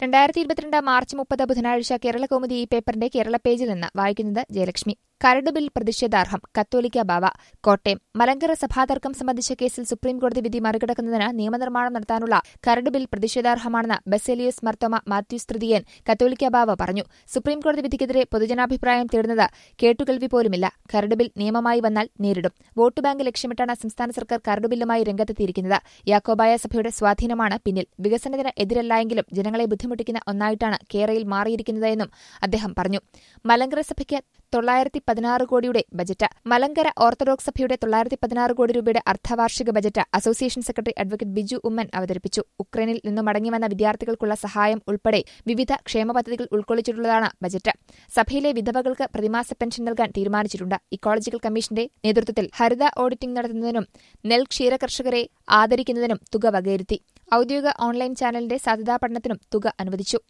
2022 March 30 ബുധനാഴ്ച കേരളകൗമുദി ഈ പേപ്പറിന്റെ കേരള പേജിൽ നിന്ന് വായിക്കുന്നത് ജയലക്ഷ്മി. കരട് ബിൽ പ്രതിഷേധാർഹം കത്തോലിക്ക ബാവ. കോട്ടയം. മലങ്കര സഭാതർക്കം സംബന്ധിച്ച കേസിൽ സുപ്രീംകോടതി വിധി മറികടക്കുന്നതിന് നിയമനിർമ്മാണം നടത്താനുള്ള കരട് ബിൽ പ്രതിഷേധാർഹമാണെന്ന് ബസേലിയോസ് മർത്തോമ മാത്യൂസ് തൃതീയൻ കത്തോലിക്ക ബാവ പറഞ്ഞു. സുപ്രീംകോടതി വിധിക്കെതിരെ പൊതുജനാഭിപ്രായം തേടുന്നത് കേട്ടുകേൾവി പോലുമില്ല. കരട് ബിൽ നിയമമായി വന്നാൽ നേരിടും. വോട്ട് ബാങ്ക് ലക്ഷ്യമിട്ടാണ് സംസ്ഥാന സർക്കാർ കരട് ബില്ലുമായി രംഗത്തെത്തിയിരിക്കുന്നത്. യാക്കോബായ സഭയുടെ സ്വാധീനമാണ് പിന്നിൽ. വികസനത്തിന് എതിരല്ലായെങ്കിലും ജനങ്ങളെ ബുദ്ധിമുട്ടിക്കുന്ന ഒന്നായിട്ടാണ് കേരയിൽ മാറിയിരിക്കുന്നതെന്നും അദ്ദേഹം പറഞ്ഞു. മലങ്കര സഭയ്ക്ക് 916 കോടിയുടെ ബജറ്റ്. മലങ്കര ഓർത്തഡോക്സ് സഭയുടെ 916 കോടി രൂപയുടെ അർദ്ധവാർഷിക budget association secretary advocate Biju Oommen അവതരിപ്പിച്ചു. ഉക്രൈനിൽ നിന്നും മടങ്ങിവന്ന വിദ്യാർത്ഥികൾക്കുള്ള സഹായം ഉൾപ്പെടെ വിവിധ ക്ഷേമ പദ്ധതികൾ ഉൾക്കൊള്ളിച്ചിട്ടുള്ളതാണ് ബജറ്റ്. സഭയിലെ വിധവകൾക്ക് പ്രതിമാസ പെൻഷൻ നൽകാൻ തീരുമാനിച്ചിട്ടുണ്ട്. ഇക്കോളജിക്കൽ കമ്മീഷന്റെ നേതൃത്വത്തിൽ ഹരിത ഓഡിറ്റിംഗ് നടത്തുന്നതിനും നെൽ ക്ഷീരകർഷകരെ ആദരിക്കുന്നതിനും തുക വകയിരുത്തി. ഔദ്യോഗിക ഓൺലൈൻ ചാനലിന്റെ സാധ്യതാ പഠനത്തിനും തുക അനുവദിച്ചു.